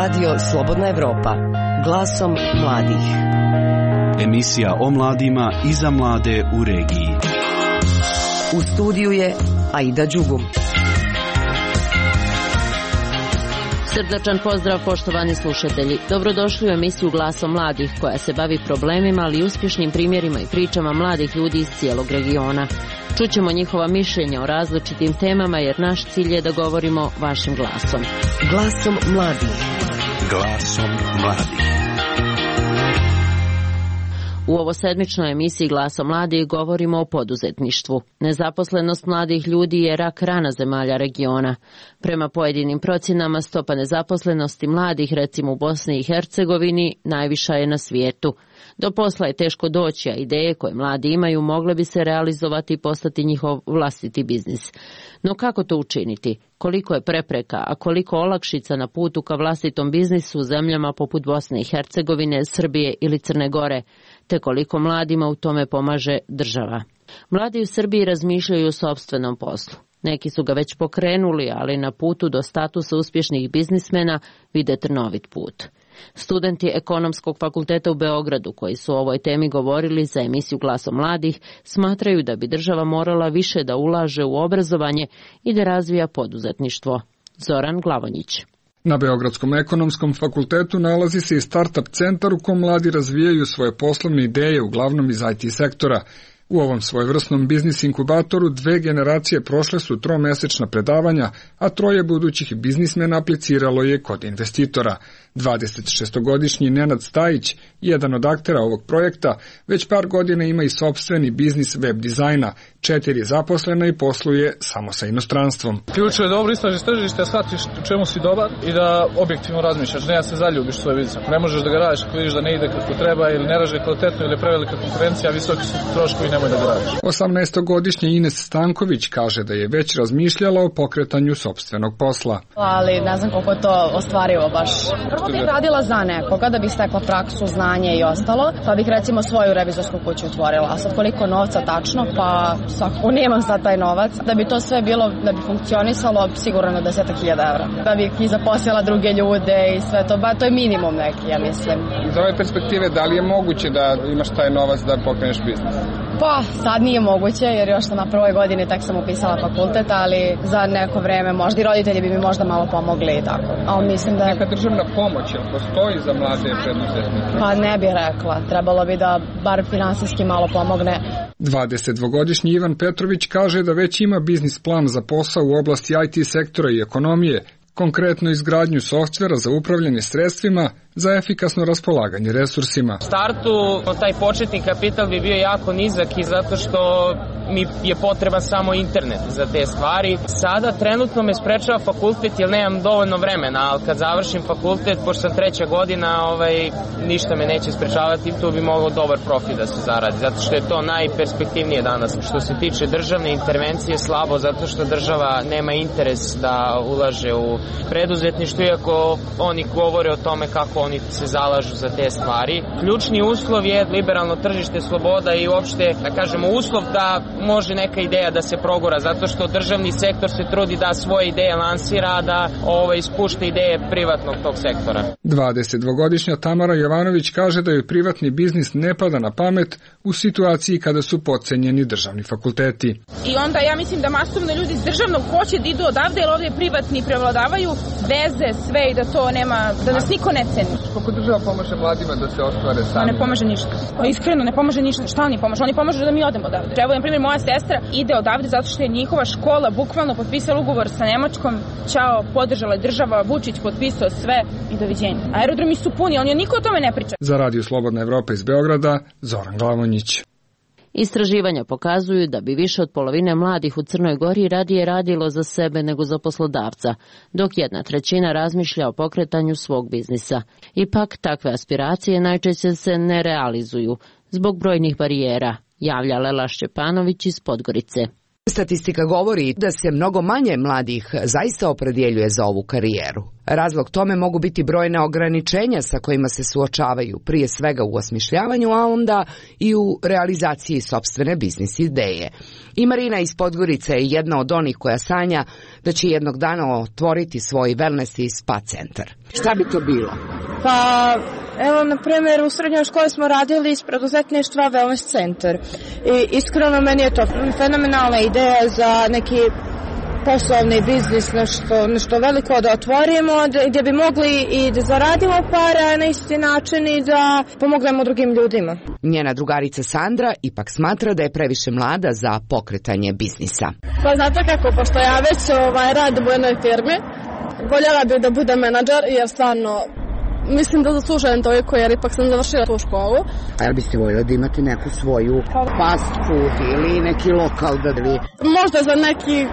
Radio Slobodna Evropa, glasom mladih. Emisija o mladima i za mlade u regiji. U studiju je Aida Đugum. Srdačan pozdrav, poštovani slušatelji. Dobrodošli u emisiju Glasom mladih, koja se bavi problemima, ali i uspješnim primjerima i pričama mladih ljudi iz cijelog regiona. Čućemo njihova mišljenja o različitim temama, jer naš cilj je da govorimo vašim glasom. Glasom mladih. Glasom mladih. U ovosedmičnoj emisiji Glasom mladih govorimo o poduzetništvu. Nezaposlenost mladih ljudi je rak rana zemalja regiona. Prema pojedinim procjenama, stopa nezaposlenosti mladih, recimo u Bosni i Hercegovini, najviša je na svijetu. Do posla je teško doći, a ideje koje mladi imaju mogle bi se realizovati i postati njihov vlastiti biznis. No kako to učiniti? Koliko je prepreka, a koliko olakšica na putu ka vlastitom biznisu u zemljama poput Bosne i Hercegovine, Srbije ili Crne Gore, te koliko mladima u tome pomaže država? Mladi u Srbiji razmišljaju o sopstvenom poslu. Neki su ga već pokrenuli, ali na putu do statusa uspješnih biznismena vide trnovit put. Studenti Ekonomskog fakulteta u Beogradu, koji su o ovoj temi govorili za emisiju Glasom mladih, smatraju da bi država morala više da ulaže u obrazovanje i da razvija poduzetništvo. Zoran Glavonjić. Na Beogradskom ekonomskom fakultetu nalazi se i startup centar u kom mladi razvijaju svoje poslovne ideje, uglavnom iz IT sektora. U ovom svojevrsnom biznis inkubatoru 2 generacije prošle su 3-mesečna predavanja, a 3 budućih biznismena apliciralo je kod investitora. 26-godišnji Nenad Stajić, jedan od aktera ovog projekta, već par godina ima i sopstveni biznis web dizajna, 4 zaposlena i posluje samo sa inostranstvom. Ključ je dobro istražiš tržište, da shvatiš u čemu si dobar i da objektivno razmišljaš, ne da se zaljubiš svoj biznis. Ne možeš da ga radiš ako vidiš da ne ide kako treba ili ne raže kvalitetno ili prevelika konkurencija, visoki su troškovi, nemoj da ga radiš. 18-godišnja Ines Stanković kaže da je već razmišljala o pokretanju sopstvenog posla. Ali ne znam koliko je to ostvarivo baš. Prvo bih radila za nekoga da bih stekla praksu, znanje i ostalo, pa bih recimo svoju revizorsku kuću otvorila. A sad koliko novca tačno, pa svakako nemam sad taj novac. Da bi to sve bilo, da bi funkcionisalo, sigurno na 10.000 evra. Da bih i zaposlila druge ljude i sve to, ba to je minimum neki, ja mislim. Iz ove perspektive, da li je moguće da imaš taj novac da pokreneš biznis? Pa, sad nije moguće, jer još sam na prvoj godini tek sam upisala fakultet, ali za neko vreme možda i roditelji bi mi možda malo pomogli i tako. Ali mislim da... Neka državna pomoć, jel postoji za mlade preduzetnike? Pa ne bi rekla, trebalo bi da bar finansijski malo pomogne. 22-godišnji Ivan Petrović kaže da već ima biznis plan za posao u oblasti IT sektora i ekonomije, konkretno izgradnju softvera za upravljanje sredstvima za efikasno raspolaganje resursima. U startu taj početni kapital bi bio jako nizak i zato što mi je potreban samo internet za te stvari. Sada trenutno me sprečava fakultet jer nemam dovoljno vremena, ali kad završim fakultet, pošto sam 3. godina, ništa me neće sprečavati i tu bi mogao dobar profit da se zaradi, zato što je to najperspektivnije danas. Što se tiče državne intervencije, slabo, zato što država nema interes da ulaže u preduzetništvo, iako oni govore o tome kako oni se zalažu za te stvari. Ključni uslov je liberalno tržište, sloboda i uopšte, da kažemo, uslov da može neka ideja da se progura, zato što državni sektor se trudi da svoje ideje lansira, da ispušta ideje privatnog tog sektora. 22-godišnja Tamara Jovanović kaže da joj privatni biznis ne pada na pamet u situaciji kada su potcenjeni državni fakulteti. I onda ja mislim da masovno ljudi iz državnog hoće da idu odavde, jer ovdje privatni prevladavaju, veze, sve i da to nema, da nas niko ne ceni. Kako država pomaže mladima da se ostvare sami? Ne pomaže ništa. Iskreno, ne pomaže ništa. Šta oni pomažu? Oni pomažu da mi odemo odavde. Evo, na primjer, moja sestra ide odavde zato što je njihova škola bukvalno potpisala ugovor sa Nemačkom. Ćao, podržala je država, Vučić potpisao sve i doviđenja. Aerodromi su puni, ali niko o tome ne priča. Za Radio Slobodna Evropa iz Beograda, Zoran Glavonjić. Istraživanja pokazuju da bi više od polovine mladih u Crnoj Gori radije radilo za sebe nego za poslodavca, dok 1/3 razmišlja o pokretanju svog biznisa. Ipak, takve aspiracije najčešće se ne realizuju zbog brojnih barijera, javlja Lela Šćepanović iz Podgorice. Statistika govori da se mnogo manje mladih zaista opredjeljuje za ovu karijeru. Razlog tome mogu biti brojne ograničenja sa kojima se suočavaju, prije svega u osmišljavanju, a onda i u realizaciji sopstvene biznis ideje. I Marina iz Podgorice je jedna od onih koja sanja da će jednog dana otvoriti svoj wellness i spa centar. Šta bi to bilo? Pa, evo, na primjer, u srednjoj školi smo radili iz preduzetništva wellness centar. I iskreno meni je to fenomenalna ideja za neki poslovni biznis, nešto veliko da otvorimo, gdje bi mogli i da zaradimo pare na isti način i da pomognemo drugim ljudima. Njena drugarica Sandra ipak smatra da je previše mlada za pokretanje biznisa. Pa znate kako, pošto ja već radim u jednoj firmi, voljela bih da budem menadžer, jer stvarno mislim da zaslužujem toliko, jer ipak sam završila tu školu. A jel biste voljeli da imate neku svoju fast food ili neki lokal da vi... Možda za neki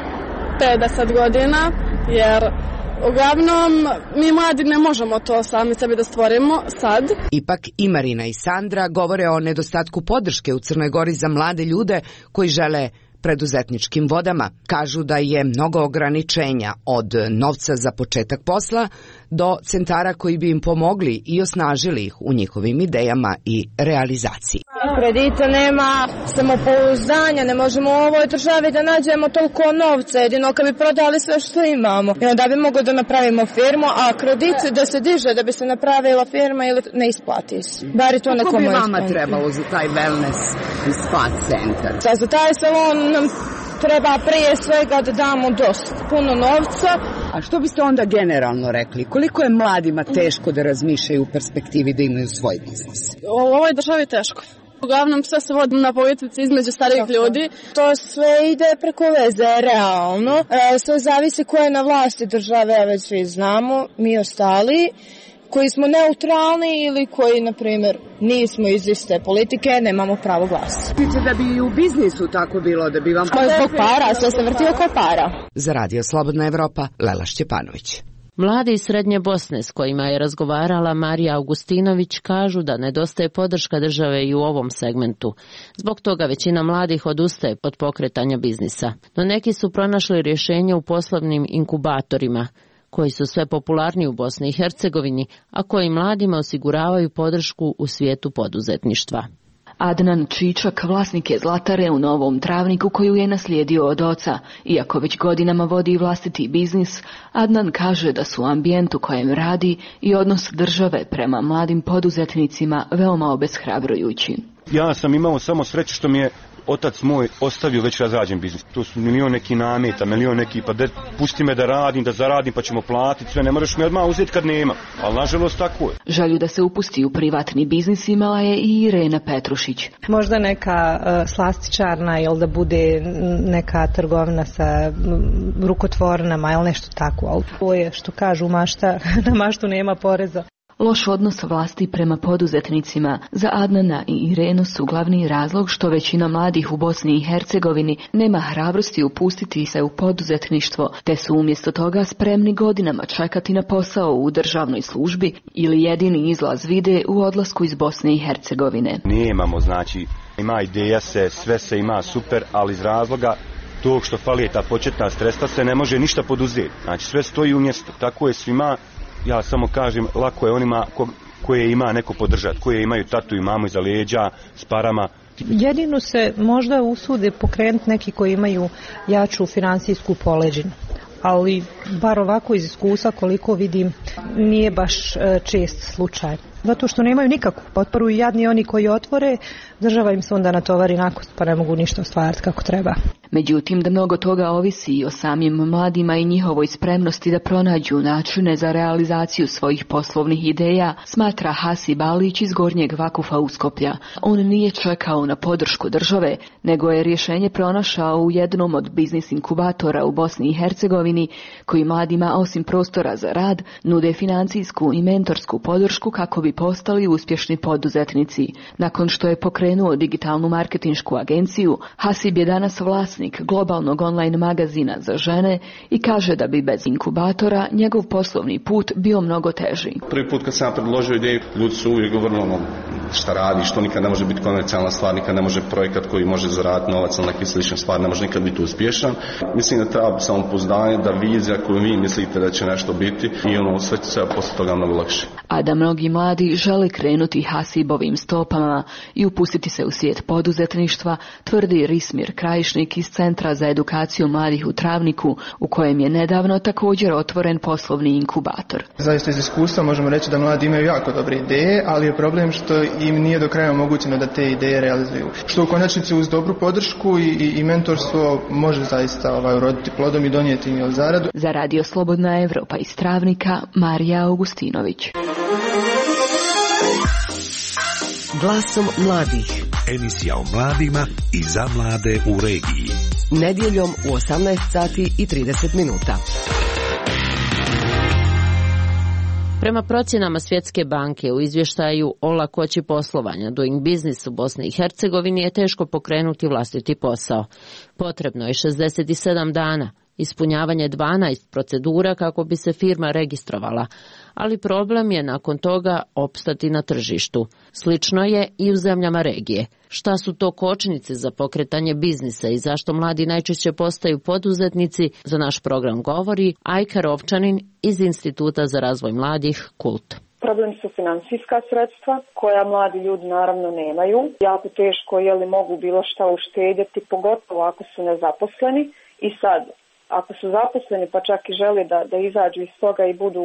50 godina, jer uglavnom mi mladi ne možemo to sami sebi da stvorimo sad. Ipak i Marina i Sandra govore o nedostatku podrške u Crnoj Gori za mlade ljude koji žele preduzetničkim vodama. Kažu da je mnogo ograničenja, od novca za početak posla do centara koji bi im pomogli i osnažili ih u njihovim idejama i realizaciji. Kredita nema, samopouzdanja, ne možemo u ovoj državi da nađemo toliko novca, jedino kad bi prodali sve što imamo. I onda bi mogli da napravimo firmu, a kredit da se diže da bi se napravila firma ili ne isplati se. Bar to Kako bi vama trebalo za taj wellness i spa centar? Za taj salon nam treba prije svega da damo dosta puno novca. A što biste onda generalno rekli? Koliko je mladima teško da razmišljaju u perspektivi da imaju svoj biznis? U ovoj državi teško. Uglavnom sve se vodi na politici između starijih ljudi. To sve ide preko veze, realno. Sve zavisi ko je na vlasti države, već svi znamo, mi ostali, koji smo neutralni ili koji, na primjer, nismo iz iste politike, nemamo pravo glasa. Mislite da bi i u biznisu tako bilo, da bi vam... Zbog para, sve se vrti oko para. Za Radio Slobodna Evropa, Lela Šćepanović. Mladi iz Srednje Bosne s kojima je razgovarala Marija Augustinović kažu da nedostaje podrška države i u ovom segmentu. Zbog toga većina mladih odustaje od pokretanja biznisa. No neki su pronašli rješenje u poslovnim inkubatorima, koji su sve popularniji u Bosni i Hercegovini, a koji mladima osiguravaju podršku u svijetu poduzetništva. Adnan Čičak vlasnik je zlatare u Novom Travniku koju je naslijedio od oca. Iako već godinama vodi vlastiti biznis, Adnan kaže da su ambijent u kojem radi i odnos države prema mladim poduzetnicima veoma obeshrabrujući. Ja sam imao samo sreću što mi je otac moj ostavio već razrađen biznis. To su milion neki nameta, milion neki, pa pusti me da radim, da zaradim, pa ćemo platiti sve, ne moraš mi odmah uzeti kad nema. Ali nažalost tako je. Želju da se upusti u privatni biznis imala je i Irena Petrušić. Možda neka slastičarna ili da bude neka trgovina sa rukotvornama ili nešto tako. Ali to je što kažu mašta, na maštu nema poreza. Loš odnos vlasti prema poduzetnicima za Adnana i Irenu su glavni razlog što većina mladih u Bosni i Hercegovini nema hrabrosti upustiti se u poduzetništvo, te su umjesto toga spremni godinama čekati na posao u državnoj službi ili jedini izlaz vide u odlasku iz Bosne i Hercegovine. Nemamo, znači, ima ideja se, sve se ima super, ali iz razloga tog što fali je ta početna sredstva se ne može ništa poduzeti. Znači sve stoji u mjestu, tako je svima. Ja samo kažem, lako je onima koje ima neko podržati, koje imaju tatu i mamu iza leđa s parama. Jedino se možda usude pokrenuti neki koji imaju jaču finansijsku poleđinu. Ali bar ovako iz iskustva koliko vidim nije baš čest slučaj. Zato što nemaju nikakvu potporu i jadni oni koji otvore, država im se onda natovari nakost pa ne mogu ništa ostvariti kako treba. Međutim, da mnogo toga ovisi i o samim mladima i njihovoj spremnosti da pronađu načine za realizaciju svojih poslovnih ideja, smatra Hasib Alić iz Gornjeg Vakufa Uskoplja. On nije čekao na podršku države, nego je rješenje pronašao u jednom od biznis inkubatora u Bosni i Hercegovini, koji mladima osim prostora za rad nude financijsku i mentorsku podršku kako bi postali uspješni poduzetnici. Nakon što je pokrenuo digitalnu marketinšku agenciju, Hasib je danas vlasnik vlasnik globalnog online magazina za žene i kaže da bi bez inkubatora njegov poslovni put bio mnogo teži. Prvi put kad sam ja predložio ideju, ljudi su uvijek govorili šta radi, što nikad ne može biti komercijalna stvar, nikad ne može projekat koji može zaraditi novac ili neke slične stvari, ne može nikad biti uspješan. Mislim da treba samopouzdanje, da vizija koju vi mislite da će nešto biti i sve će se posle toga mnogo lakše. A da mnogi mladi žele krenuti Hasibovim stopama i upustiti se u svijet poduzetništva, tvrdi Rismir Krajišnik iz Centra za edukaciju mladih u Travniku, u kojem je nedavno također otvoren poslovni inkubator. Zaista iz iskustva možemo reći da mladi imaju jako dobre ideje, ali je problem što im nije do kraja omogućeno da te ideje realizuju. Što u konačnici uz dobru podršku i mentorstvo može zaista uroditi plodom i donijeti im zaradu. Za Radio Slobodna Evropa iz Travnika, Marija Augustinović. Glasom mladih. Emisija o mladima i za mlade u regiji. Nedjeljom u 18 sati i 30 minuta. Prema procjenama Svjetske banke u izvještaju o lakoći poslovanja Doing Business u Bosni i Hercegovini je teško pokrenuti vlastiti posao. Potrebno je 67 dana, ispunjavanje 12 procedura kako bi se firma registrovala, ali problem je nakon toga opstati na tržištu. Slično je i u zemljama regije. Šta su to kočnice za pokretanje biznisa i zašto mladi najčešće postaju poduzetnici, za naš program govori Ajka Rovčanin iz Instituta za razvoj mladih KULT. Problem su financijska sredstva koja mladi ljudi naravno nemaju. Jako teško mogu bilo šta uštedjeti, pogotovo ako su nezaposleni. I sad, ako su zaposleni pa čak i žele da izađu iz toga i budu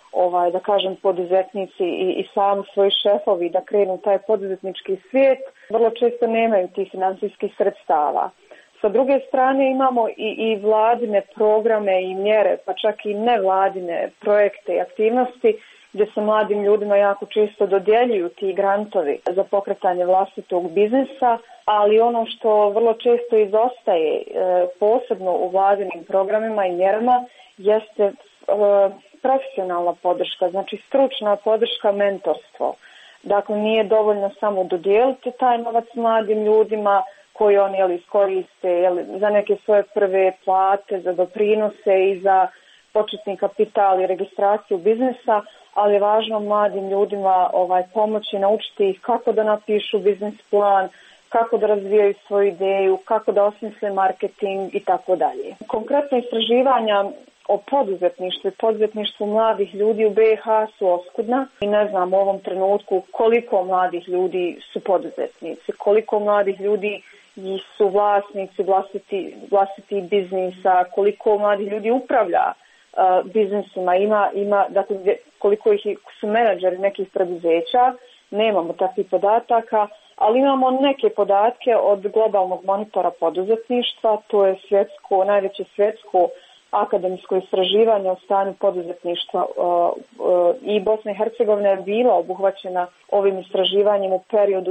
da kažem poduzetnici i sami svoji šefovi da krenu taj poduzetnički svijet, vrlo često nemaju tih financijskih sredstava. Sa druge strane imamo i vladine programe i mjere, pa čak i nevladine projekte i aktivnosti gdje se mladim ljudima jako često dodjeljuju ti grantovi za pokretanje vlastitog biznisa, ali ono što vrlo često izostaje, posebno u vladinim programima i mjerama, jeste profesionalna podrška, znači stručna podrška, mentorstvo. Dakle, nije dovoljno samo dodijeliti taj novac mladim ljudima koji oni iskoriste za neke svoje prve plate, za doprinose i za početni kapital i registraciju biznesa, ali je važno mladim ljudima pomoći, naučiti ih kako da napišu biznis plan, kako da razvijaju svoju ideju, kako da osmisle marketing i tako dalje. Konkretno istraživanja o poduzetništvu mladih ljudi u BiH su oskudna i ne znam u ovom trenutku koliko mladih ljudi su poduzetnici, koliko mladih ljudi su vlasnici vlastiti biznisa, koliko mladih ljudi upravlja biznisima, dakle, koliko ih su menadžeri nekih preduzeća, nemamo takvih podataka, ali imamo neke podatke od globalnog monitora poduzetništva, to je najveće svjetsko akademsko istraživanje o stanju poduzetništva i Bosna i Hercegovina je bila obuhvaćena ovim istraživanjem u periodu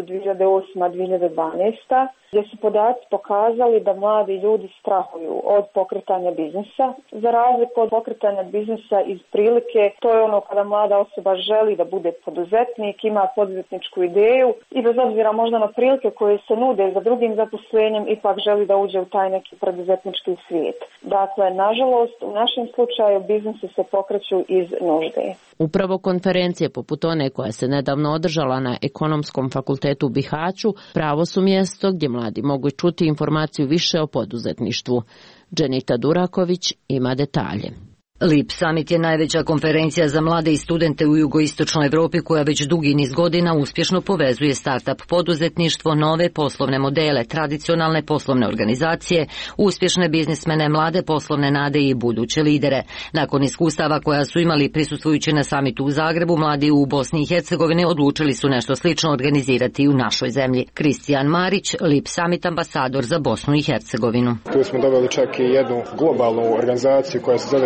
2008-2012, gdje su podaci pokazali da mladi ljudi strahuju od pokretanja biznisa. Za razliku od pokretanja biznisa iz prilike, to je ono kada mlada osoba želi da bude poduzetnik, ima poduzetničku ideju i bez obzira možda na prilike koje se nude za drugim zaposlenjem, ipak želi da uđe u taj neki poduzetnički svijet. Dakle, nažalost, u našem slučaju biznisi se pokreću iz nužde. Upravo konferencije poput one koja se nedavno održala na Ekonomskom fakultetu u Bihaću pravo su mjesto gdje mladi mogu čuti informaciju više o poduzetništvu. Dženita Duraković ima detalje. LEAP Summit je najveća konferencija za mlade i studente u jugoistočnoj Evropi koja već dugi niz godina uspješno povezuje startup poduzetništvo, nove poslovne modele, tradicionalne poslovne organizacije, uspješne biznismene, mlade poslovne nade i buduće lidere. Nakon iskustava koja su imali prisustvujući na samitu u Zagrebu, mladi u Bosni i Hercegovini odlučili su nešto slično organizirati u našoj zemlji. Kristijan Marić, LEAP Summit ambasador za Bosnu i Hercegovinu. Tu smo doveli čak i jednu globalnu organizaciju koja se zove Centar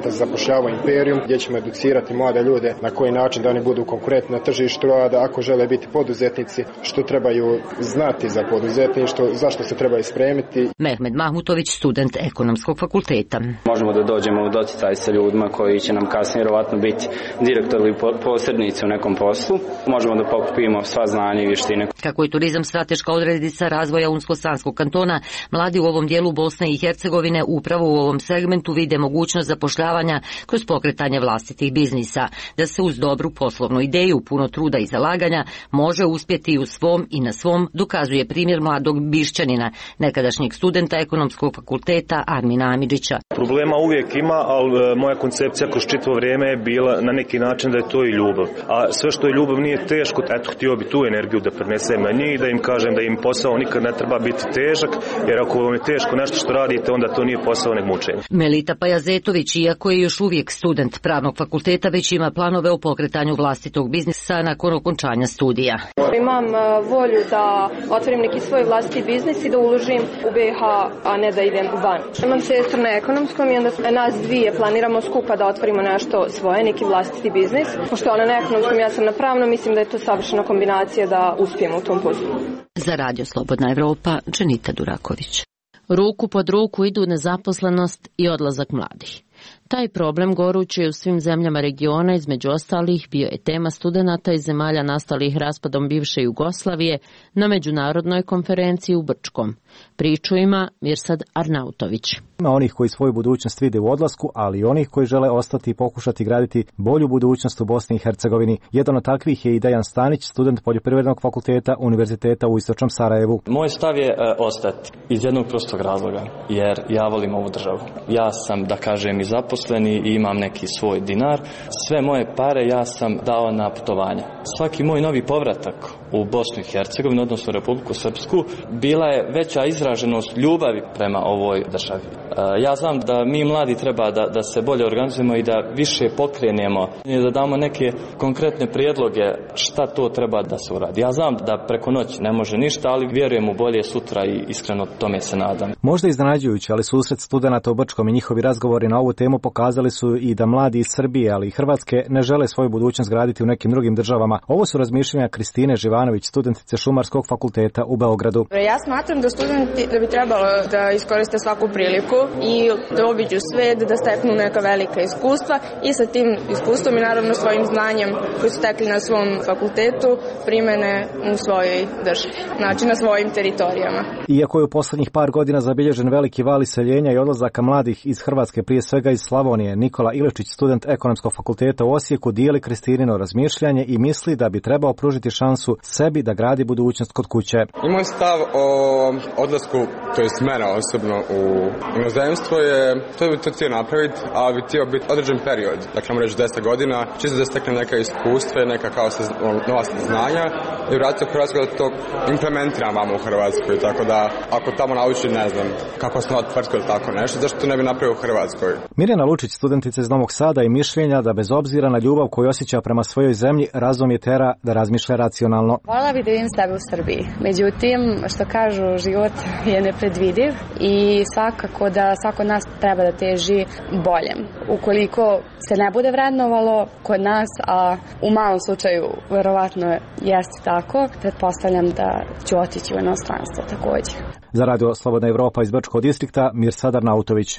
centar za zapošljavanje Imperium, gdje ćemo educirati mlade ljude na koji način da oni budu konkurentni na tržištu rada, ako žele biti poduzetnici, što trebaju znati za poduzetništvo, zašto se trebaju spremiti. Mehmed Mahmutović, student Ekonomskog fakulteta. Možemo da dođemo u doticaj sa ljudima koji će nam kasnije vjerovatno biti direktori ili posrednici u nekom poslu. Možemo da pokupimo sva znanja i vještine. Kako je turizam strateška odrednica razvoja Unsko-Sanskog kantona, mladi u ovom dijelu Bosne i Hercegovine upravo u ovom segmentu vide mogućnost zapošljavanja kroz pokretanje vlastitih biznisa. Da se uz dobru poslovnu ideju, puno truda i zalaganja može uspjeti u svom i na svom, dokazuje primjer mladog Bišćanina, nekadašnjeg studenta Ekonomskog fakulteta Armina Amidžića. Problema uvijek ima, ali moja koncepcija kroz čitavo vrijeme je bila na neki način da je to i ljubav. A sve što je ljubav nije teško, eto, htio bi tu energiju da prenesem na njih i da im kažem da im posao nikad ne treba biti težak, jer ako vam je teško nešto što radite, onda to nije posao nego mučenje. Melita Pajazetović, iako je još uvijek student pravnog fakulteta, već ima planove o pokretanju vlastitog biznisa nakon okončanja studija. Imam volju da otvorim neki svoj vlastiti biznis i da uložim u BiH, a ne da idem van. Imam sestru na ekonomskom i onda nas dvije planiramo skupa da otvorimo nešto svoje, neki vlastiti biznis. Pošto ona na ekonomskom, ja sam na pravnom, mislim da je to savršena kombinacija da uspijemo u tom poslu. Za Radio Slobodna Evropa, Dženita Duraković. Ruku pod ruku idu nezaposlenost i odlazak mladih. Taj problem gorući u svim zemljama regiona, između ostalih, bio je tema studenata iz zemalja nastalih raspadom bivše Jugoslavije na međunarodnoj konferenciji u Brčkom. Priču ima Mirsad Arnautović. Ima onih koji svoju budućnost vide u odlasku, ali i onih koji žele ostati i pokušati graditi bolju budućnost u Bosni i Hercegovini. Jedan od takvih je i Dejan Stanić, student Poljoprivrednog fakulteta Univerziteta u Istočnom Sarajevu. Moj stav je ostati iz jednog prostog razloga, jer ja volim ovu državu. Ja sam, da kažem, i zaposleni i imam neki svoj dinar. Sve moje pare ja sam dao na putovanje. Svaki moj novi povratak u Bosnu i Hercegovinu, odnosno Republiku Srpsku, bila je veća izraženost ljubavi prema ovoj državi. Ja znam da mi mladi treba da se bolje organizujemo i da više pokrenemo i da damo neke konkretne prijedloge šta to treba da se uradi. Ja znam da preko noći ne može ništa, ali vjerujem u bolje sutra i iskreno tome se nadam. Možda iznenađujući, ali susret studenata u Brčkom i njihovi razgovori na ovu temu pokazali su i da mladi iz Srbije, ali i Hrvatske ne žele svoju budućnost graditi u nekim drugim državama. Ovo su razmišljanja Kristine Živanović, studentice Šumarskog fakulteta u Beogradu. Ja smatram da studenti da bi trebalo da iskoriste svaku priliku i da obiđu svet, da steknu neka velika iskustva i sa tim iskustvom i naravno svojim znanjem koji su stekli na svom fakultetu primene u svojoj državi, znači na svojim teritorijama. Iako je u poslednjih par godina zabilježen veliki val iseljenja i odlazaka mladih iz Hrvatske, prije svega iz Slavonije, Nikola Iličić, student Ekonomskog fakulteta u Osijeku, dijeli Kristinino razmišljanje i misli da bi trebao pružiti šansu sebi da gradi budućnost kod kuće. I moj stav o odlasku, to jest mene osobno u inozemstvo je, to bi to htio napraviti, ali bi htio biti određen period, dakle reći 10 godina, čisto da steknem neka iskustva, neka kao nova znanja i vratiti u Hrvatsku da to implementiram vamo u Hrvatskoj, tako da ako tamo nauči, ne znam, kako osnovati tvrtku ili tako nešto, zašto to ne bi napravio u Hrvatskoj? Mirjana Lučić, studentica iz Novog Sada, i mišljenja da bez obzira na ljubav koju osjeća prema svojoj zemlji, razum je tera da razmišlja racionalno. Voljela bih da vidim sebe u Srbiji. Međutim, što kažu, život je nepredvidiv i svakako da svako od nas treba da teži boljem. Ukoliko se ne bude vrednovalo kod nas, a u malom slučaju verovatno jeste tako, pretpostavljam da ću otići u inostranstvo također. Za Radio Slobodna Evropa iz Brčkog distrikta, Mirsad Arnautović.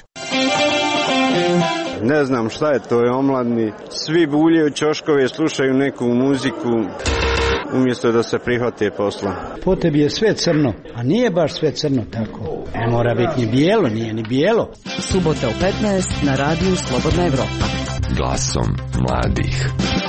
Ne znam šta je to, je omladni. Svi buljaju ćoškove, slušaju neku muziku umjesto da se prihvate posla. Po tebi je sve crno, a nije baš sve crno tako. Ne mora biti ni bijelo, nije ni bijelo. Subota u 15 na Radiju Slobodna Evropa. Glasom mladih.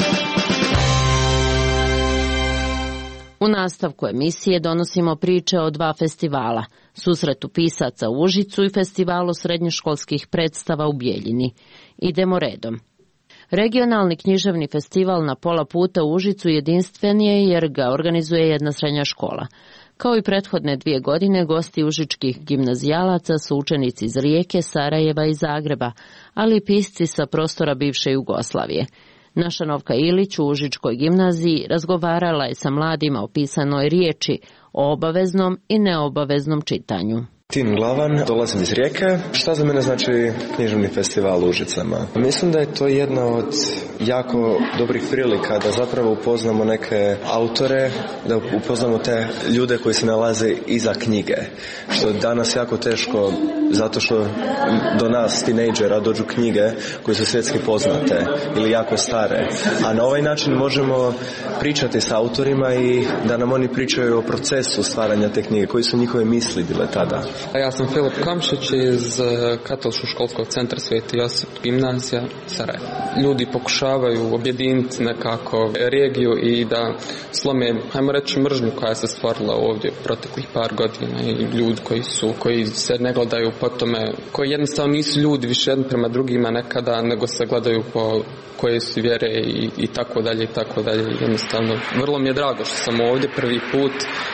U nastavku emisije donosimo priče o dva festivala, susretu pisaca u Užicu i festivalu srednjoškolskih predstava u Bijeljini. Idemo redom. Regionalni književni festival na pola puta u Užicu jedinstven je jer ga organizuje jedna srednja škola. Kao i prethodne 2 godine, gosti užičkih gimnazijalaca su učenici iz Rijeke, Sarajeva i Zagreba, ali i pisci sa prostora bivše Jugoslavije. Naša Novka Ilić u Užičkoj gimnaziji razgovarala je sa mladima o pisanoj riječi, o obaveznom i neobaveznom čitanju. Tin Glavan, dolazim iz Rijeke. Šta za mene znači književni festival u Užicama? Mislim da je to jedna od jako dobrih prilika da zapravo upoznamo neke autore, da upoznamo te ljude koji se nalaze iza knjige. Što je danas jako teško zato što do nas, tinejdžera, dođu knjige koje su svjetski poznate ili jako stare. A na ovaj način možemo pričati s autorima i da nam oni pričaju o procesu stvaranja te knjige, koji su njihove misli bile tada. Ja sam Filip Kamšić iz Katoličkog školskog centra Sveti Josip gimnazija Sarajevo. Ljudi pokušavaju objediniti nekako regiju i da slome, hajmo reći, mržnju koja se stvorila ovdje proteklih par godina i ljudi koji se ne gledaju po tome, koji jednostavno nisu ljudi više jedni prema drugima nekada, nego se gledaju po koje su vjere i tako dalje i tako dalje. Jednostavno, vrlo mi je drago što sam ovdje prvi put,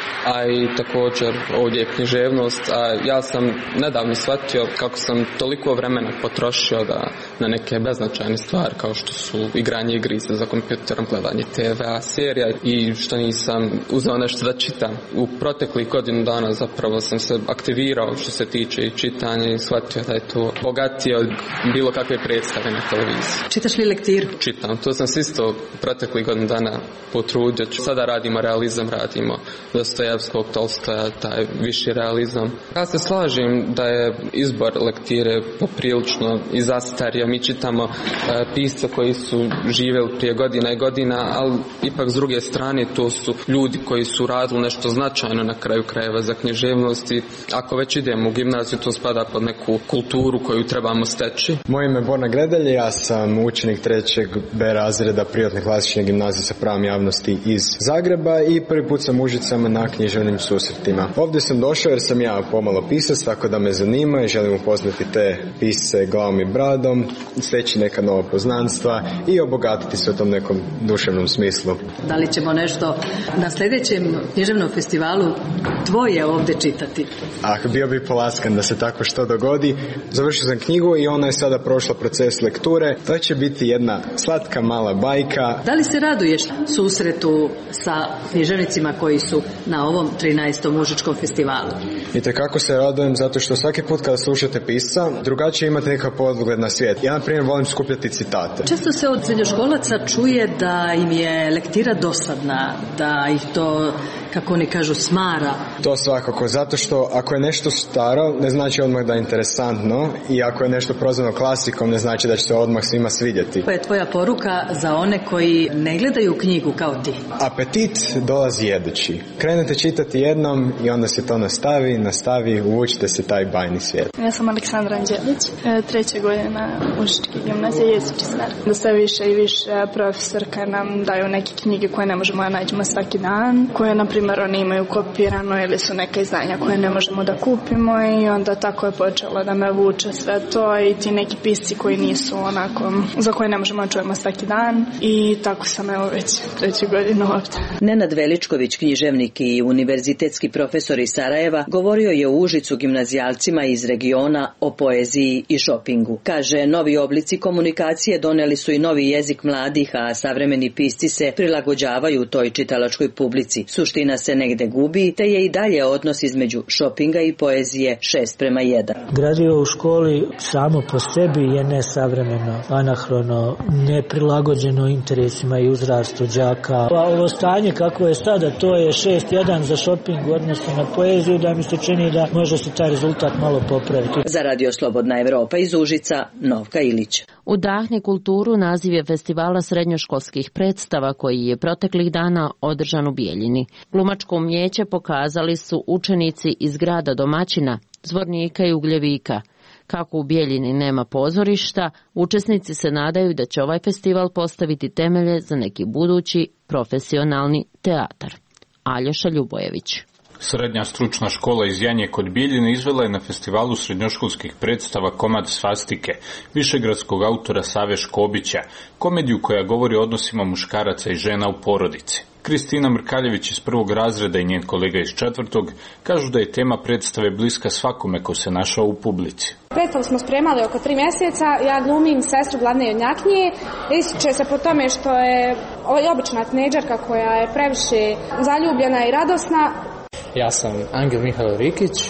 a i također ovdje je književnost, a ja sam nedavno shvatio kako sam toliko vremena potrošio na neke beznačajne stvari kao što su igranje igrice za kompjuterom, gledanje TV-a, serija i što nisam uzeo nešto da čitam. U proteklih godinu dana zapravo sam se aktivirao što se tiče i čitanja i shvatio da je to bogatije od bilo kakve predstave na televiziji. Čitaš li lektiru? Čitam, to sam se isto proteklih godinu dana potrudio. Sada radimo realizam, radimo Dostojevskog, Tolstoja, taj viši realizam. Ja se slažem da je izbor lektire poprilično i zastario. Mi čitamo pisce koji su živjeli prije godina i godina, ali ipak s druge strane to su ljudi koji su radili nešto značajno na kraju krajeva za književnost i ako već idemo u gimnaziju, to spada pod neku kulturu koju trebamo steći. Moje ime je Borna Gredelj, ja sam učenik 3. B razreda privatne klasične gimnazije sa pravom javnosti iz Zagreba i prvi put sam u Užicama na književnim susretima. Ovdje sam došao jer sam ja pomalo pisac, tako da me zanima i želim upoznati te pisce glavom i bradom, steći neka nova poznanstva i obogatiti se u tom nekom duševnom smislu. Da li ćemo nešto na sljedećem književnom festivalu tvoje ovdje čitati? Bio bi polaskan da se tako što dogodi. Završio sam knjigu i ona je sada prošla proces lekture. To će biti jedna slatka mala bajka. Da li se raduješ susretu sa književnicima koji su na ovom 13. Užičkom festivalu? I tekako se radujem zato što svaki put kada slušate pisca, drugačije imate nekakav pogled na svijet. Ja, na primjer, volim skupljati citate. Često se od srednjoškolaca čuje da im je lektira dosadna, da ih to, kako oni kažu, smara. To svakako, zato što ako je nešto staro, ne znači odmah da je interesantno i ako je nešto prozvano klasikom, ne znači da će se odmah svima svidjeti. Koja je tvoja poruka za one koji ne gledaju knjigu kao ti? Apetit dolazi jedući. Krenete čitati jednom i onda se to nastavi, uvučite se taj bajni svijet. Ja sam Aleksandra Anđelić, 3. godina Užičke gimnazije jezičar. Da sve više i više profesorka nam daju neke knjige koje ne možemo da nađemo svaki dan, koje na primjer oni imaju kopirano ili su neka izdanja koje ne možemo da kupimo i onda tako je počelo da me vuče sve to i ti neki pisci koji nisu onako, za koje ne možemo da čujemo svaki dan i tako sam evo već 3. godinu ovdje. Nenad Veličković, književnik i univerzitetski profesor iz Sarajeva, govorio je u Užicu gimnazijalcima iz regiona o poeziji i šopingu. Kaže, novi oblici komunikacije doneli su i novi jezik mladih, a savremeni pisci se prilagođavaju toj čitalačkoj publici. Suština se negde gubi, te je i dalje odnos između šopinga i poezije 6:1. Gradivo u školi samo po sebi je nesavremeno, anahrono, neprilagođeno interesima i uzrastu đaka. A ovo stanje kako je sada, to je 6:1 za šoping u odnosu na poeziju, da mi se čini da može se taj rezultat malo popraviti. Za Radio Slobodna Evropa iz Užica, Novka Ilić. Udahni kulturu naziv je festivala srednjoškolskih predstava koji je proteklih dana održan u Bijeljini. Glumačko umijeće pokazali su učenici iz grada domaćina, Zvornika i Ugljevika. Kako u Bijeljini nema pozorišta, učesnici se nadaju da će ovaj festival postaviti temelje za neki budući profesionalni teatar. Aljoša Ljubojević. Srednja stručna škola iz Janje kod Bijeljine izvela je na festivalu srednjoškolskih predstava komad Svastike, višegradskog autora Save Škobića, komediju koja govori o odnosima muškaraca i žena u porodici. Kristina Mrkaljević iz 1. razreda i njen kolega iz 4. kažu da je tema predstave bliska svakome ko se našao u publici. Predstavu smo spremali oko 3 mjeseca, ja glumim sestru glavne jednjaknje. Ističe se po tome što je obična tinejdžerka koja je previše zaljubljena i radosna. Ja sam Angel Mihajlo Rikić,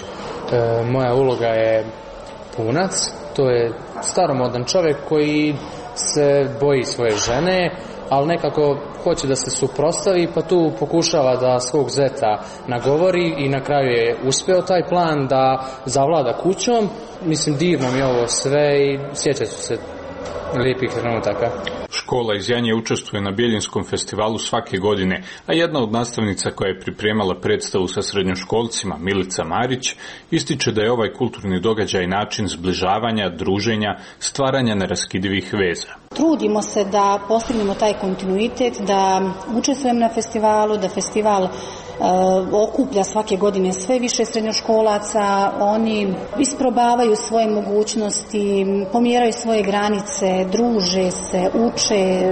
Moja uloga je punac, to je staromodan čovjek koji se boji svoje žene, ali nekako hoće da se suprotstavi, pa tu pokušava da svog zeta nagovori i na kraju je uspeo taj plan da zavlada kućom. Mislim, divno mi ovo sve i sjećat ću se lijepih trenutaka. Škola iz Janje učestvuje na Bjeljinskom festivalu svake godine, a jedna od nastavnica koja je pripremala predstavu sa srednjoškolcima, Milica Marić, ističe da je ovaj kulturni događaj način zbližavanja, druženja, stvaranja neraskidivih veza. Trudimo se da postignemo taj kontinuitet, da učestvujemo na festivalu, da festival okuplja svake godine sve više srednjoškolaca, oni isprobavaju svoje mogućnosti, pomjeraju svoje granice, druže se, uče,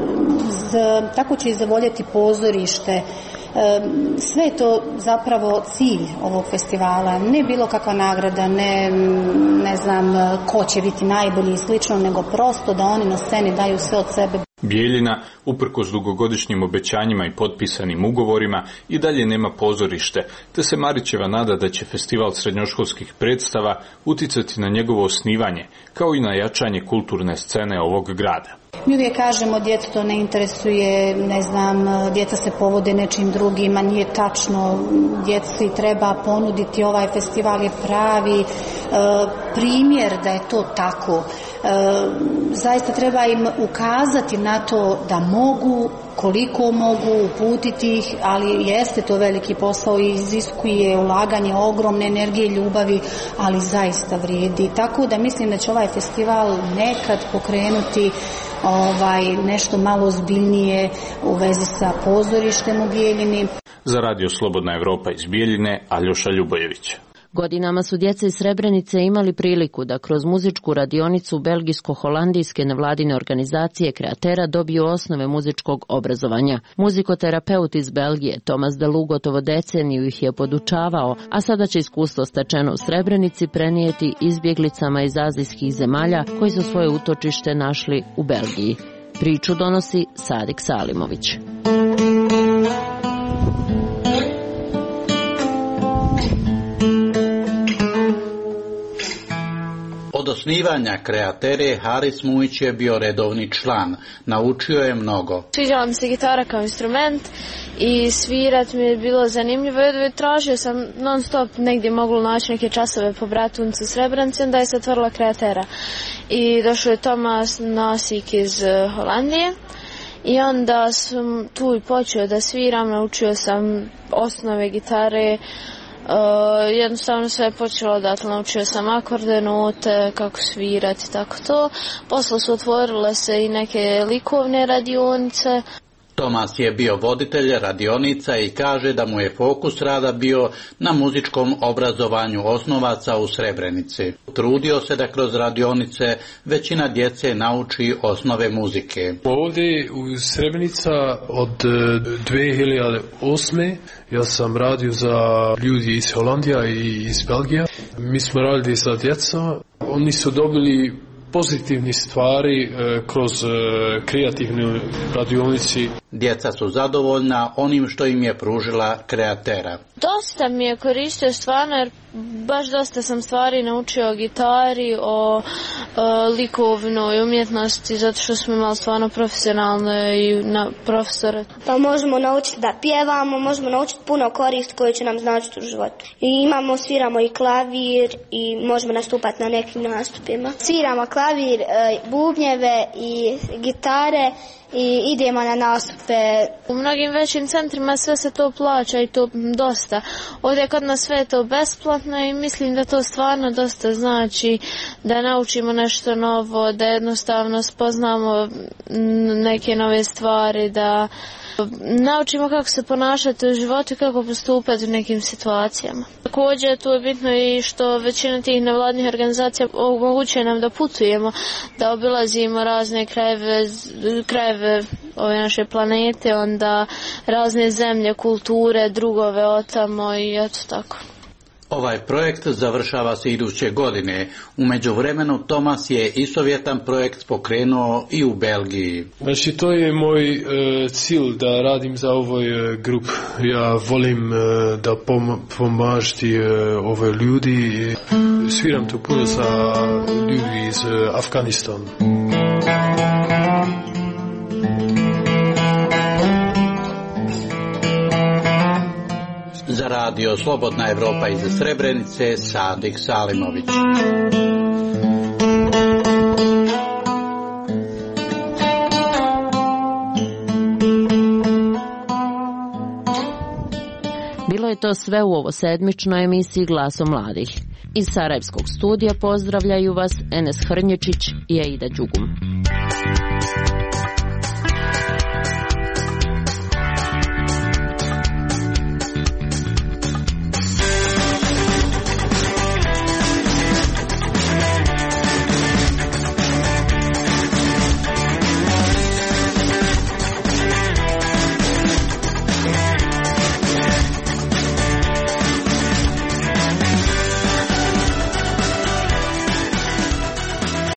tako će i zavoljeti pozorište. Sve je to zapravo cilj ovog festivala, ne bilo kakva nagrada, ne znam ko će biti najbolji i slično, nego prosto da oni na sceni daju sve od sebe. Bijeljina, uprkos dugogodišnjim obećanjima i potpisanim ugovorima, i dalje nema pozorište, te se Marićeva nada da će festival srednjoškolskih predstava uticati na njegovo osnivanje, kao i na jačanje kulturne scene ovog grada. Mi uvijek kažemo djecu to ne interesuje, ne znam, djeca se povode nečim drugim, a nije tačno. Djeci treba ponuditi, ovaj festival je pravi primjer da je to tako. Zaista treba im ukazati na to da mogu, koliko mogu, uputiti ih, ali jeste to veliki posao i iziskuje ulaganje ogromne energije, ljubavi, ali zaista vrijedi. Tako da mislim da će ovaj festival nekad pokrenuti nešto malo ozbiljnije u vezi sa pozorištem u Bijeljini. Za Radio Slobodna Evropa iz Bijeljine, Aljoša Ljubojević. Godinama su djeca iz Srebrenice imali priliku da kroz muzičku radionicu belgijsko-holandijske nevladine organizacije Kreatera dobiju osnove muzičkog obrazovanja. Muzikoterapeut iz Belgije Tomas Delu gotovo deceniju ih je podučavao, a sada će iskustvo stečeno u Srebrenici prenijeti izbjeglicama iz azijskih zemalja koji su svoje utočište našli u Belgiji. Priču donosi Sadik Salimović. Od osnivanja Kreatere Haris Mujić je bio redovni član. Naučio je mnogo. Sviđala mi se gitara kao instrument i svirat mi je bilo zanimljivo. Tražio sam non stop negdje moglo naći neke časove po Bratuncu Srebrenici, onda je se otvorila Kreatera. I došao je Tomas Nasik iz Holandije. I onda sam tu i počeo da sviram, naučio sam osnove gitare. Jednostavno sve je počelo odatle, naučio sam akorde, note, kako svirati, tako to. Poslije su otvorile se i neke likovne radionice. Tomas je bio voditelj radionica i kaže da mu je fokus rada bio na muzičkom obrazovanju osnovaca u Srebrenici. Trudio se da kroz radionice većina djece nauči osnove muzike. Ovdje u Srebrenica od 2008. ja sam radio za ljudi iz Holandija i iz Belgija. Mi smo radili za djeca. Oni su dobili pozitivne stvari kroz kreativnu radionici. Djeca su zadovoljna onim što im je pružila Kreatera. Dosta mi je koristio stvarno, jer baš dosta sam stvari naučio o gitari, o likovnoj umjetnosti, zato što smo imali stvarno profesionalne i profesore. Pa možemo naučiti da pjevamo, možemo naučiti puno korist koje će nam značiti u životu. I sviramo i klavir i možemo nastupati na nekim nastupima. Sviramo klavir, bubnjeve i gitare i idemo na nastupe. U mnogim većim centrima sve se to plaća i to dosta. Ovdje kod nas sve je to besplatno i mislim da to stvarno dosta znači, da naučimo nešto novo, da jednostavno spoznamo neke nove stvari, da naučimo kako se ponašati u životu i kako postupati u nekim situacijama. Također tu je bitno i što većina tih nevladnih organizacija omogućuje nam da putujemo, da obilazimo razne krajeve ove naše planete, onda razne zemlje, kulture, drugove otamo i eto tako. Ovaj projekt završava se iduće godine. U međuvremenu Tomas je istovjetan projekt pokrenuo i u Belgiji. Znači to je moj cilj da radim za ovoj grup. Ja volim da pomažiti ove ljudi. Sviram tu puno sa ljudi iz Afganistana. Za radio Slobodna Evropa iz Srebrenice, Sadik Salimović. Bilo je to sve u ovosedmičnoj emisiji Glasom mladih. Iz Sarajevskog studija pozdravljaju vas Enes Hrnječić i Aida Đugum.